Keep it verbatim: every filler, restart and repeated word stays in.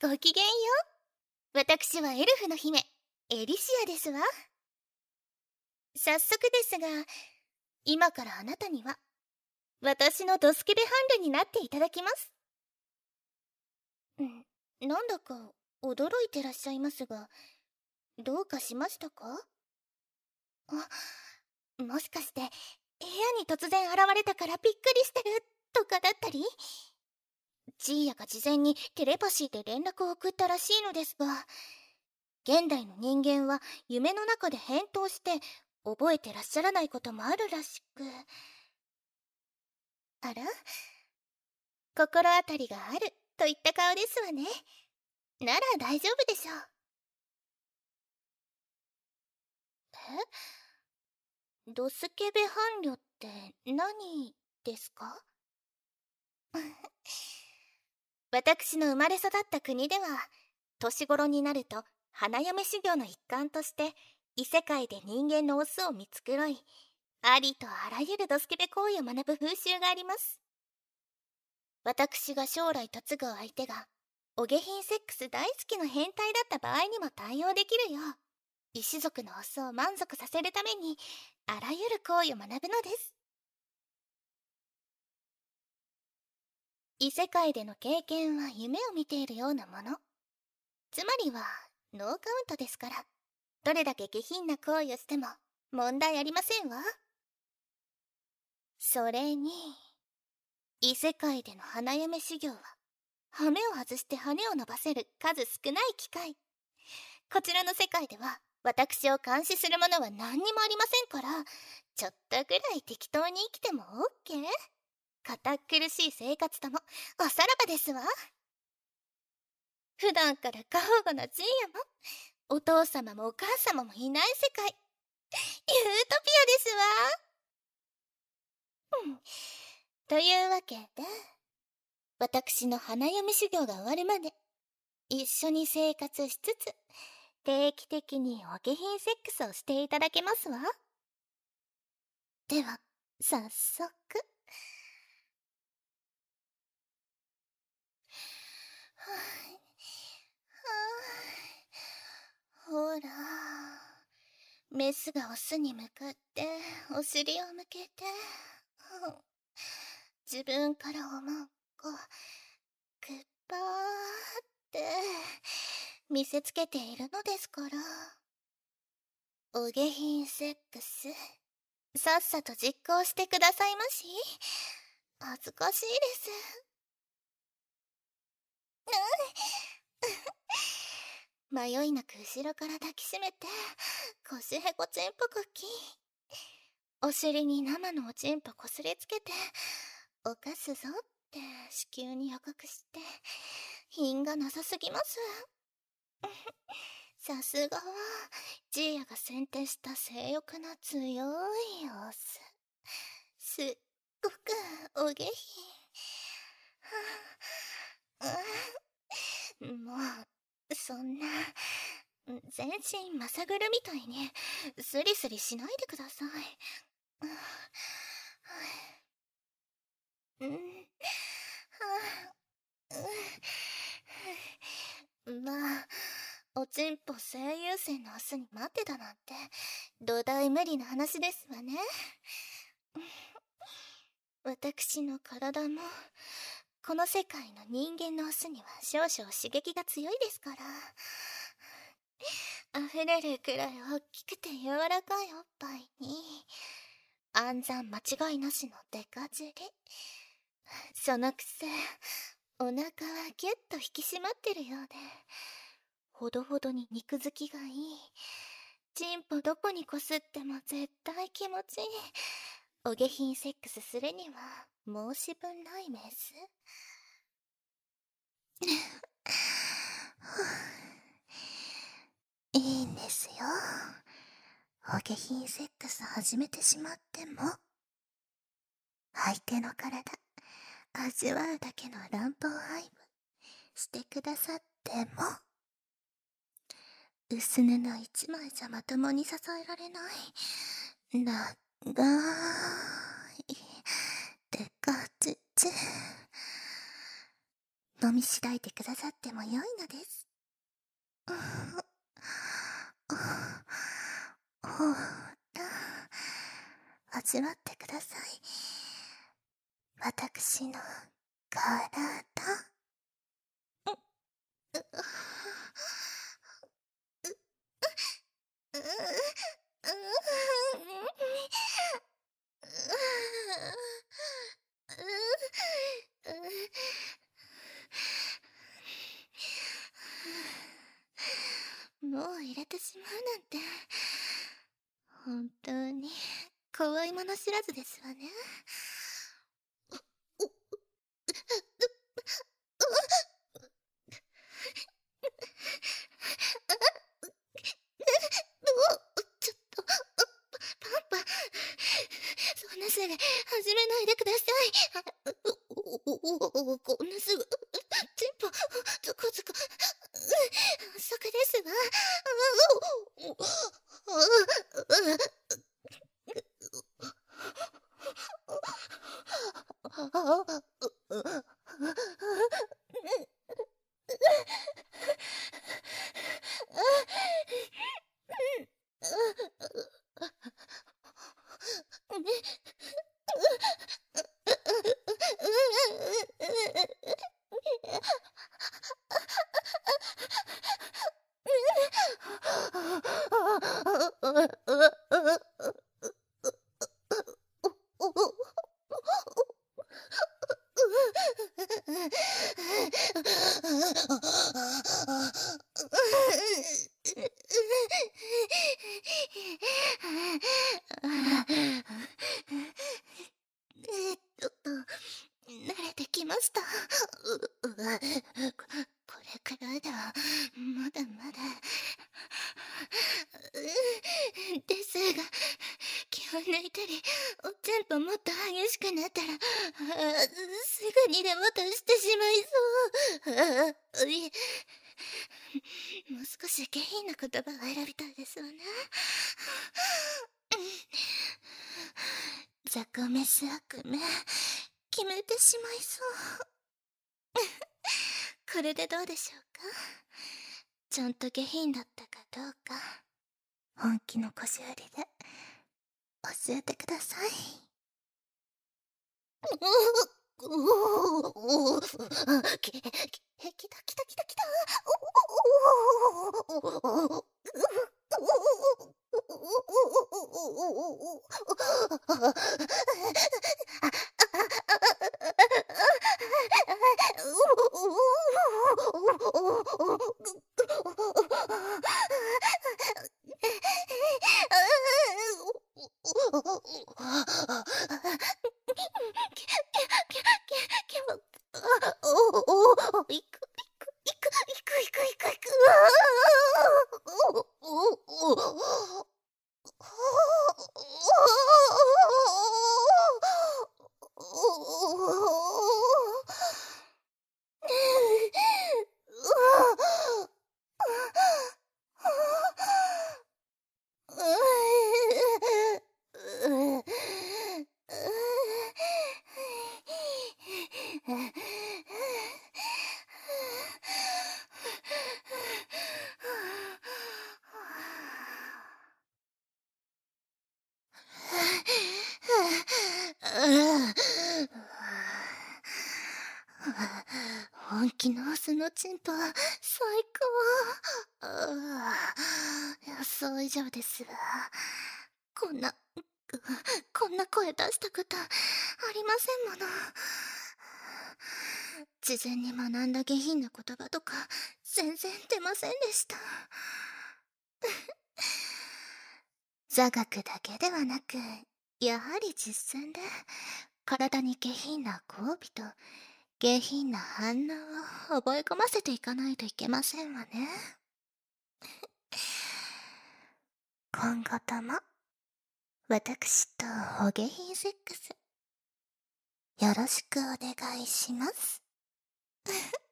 ごきげんよう。私はエルフの姫、エリシアですわ。早速ですが、今からあなたには、私のドスケベハンルになっていただきます。ん、なんだか驚いてらっしゃいますが、どうかしましたか？あ、もしかして、部屋に突然現れたからびっくりしてるとかだったり？ジーヤが事前にテレパシーで連絡を送ったらしいのですが、現代の人間は夢の中で返答して覚えてらっしゃらないこともあるらしく。あら？心当たりがあるといった顔ですわね。なら大丈夫でしょう。え？ドスケベ伴侶って何ですか？私の生まれ育った国では、年頃になると花嫁修行の一環として異世界で人間のオスを見繕い、ありとあらゆるドスケベ行為を学ぶ風習があります。私が将来嫁ぐ相手がお下品セックス大好きの変態だった場合にも対応できるよう、異種族のオスを満足させるためにあらゆる行為を学ぶのです。異世界での経験は夢を見ているようなもの。つまりはノーカウントですから、どれだけ下品な行為をしても問題ありませんわ。それに、異世界での花嫁修行は羽目を外して羽を伸ばせる数少ない機会。こちらの世界では私を監視するものは何にもありませんから、ちょっとぐらい適当に生きても オーケー？ 堅苦しい生活ともおさらばですわ。普段から過保護なジーヤもお父様もお母様もいない世界、ユートピアですわ。うん、というわけで、私の花嫁修行が終わるまで一緒に生活しつつ、定期的にお下品セックスをしていただけますわ。では早速。はあ、ほら、メスがオスに向かってお尻を向けて、自分からおまんこグッバーって見せつけているのですから。お下品セックス、さっさと実行してくださいまし。恥ずかしいです。迷いなく後ろから抱きしめて腰へこちんぽこき、お尻に生のおちんぽこすりつけて、犯すぞって子宮に予告して、品がなさすぎます。さすがはジーヤが選定した性欲の強いオス。すっごくお下品。もうそんな全身まさぐるみたいにスリスリしないでください。うん、まあ、おちんぽ最優先のオスに待ってたなんて土台無理な話ですわね。私の体もこの世界の人間のオスには少々刺激が強いですから、溢れるくらい大きくて柔らかいおっぱいに暗算間違いなしのデカ尻。そのくせお腹はギュッと引き締まってるようで、ほどほどに肉付きがいい。チンポどこにこすっても絶対気持ちいい。お下品セックスするには申し分ないメス。いいんですよ。お下品セックス始めてしまっても、相手の体味わうだけの乱暴愛撫してくださっても、薄布一枚じゃまともに支えられない長いデカチチ飲みしだいてくださってもよいのです。ほうと、味わってください。私の体。もう入れてしまうなんて本当に怖いもの知らずですわね。ちょっとパンパ、そんなすぐ始めないでください。こんなすぐチンポゾコゾコそこですわ。えっと、慣れてきました。こ、これくらいでは、まだまだ。ですが、気を抜いたり、おちんぽもっと激しくなったら、すぐにでも出してしまいそう。いえ、もう少し下品な言葉を選びたいですわね。ザコメス悪夢、決めてしまいそう。これでどうでしょうか。ちゃんと下品だったかどうか、本気の腰割りで教えてください。き、き、きたきたきたきた。本気のオスのチンポは最高。予想以上ですわ。こんなこんな声出したことありませんもの。事前に学んだ下品な言葉とか全然出ませんでした。座学だけではなく、やはり実践で体に下品な交尾と下品な反応を覚え込ませていかないといけませんわね。今後とも私とお下品セックスよろしくお願いします。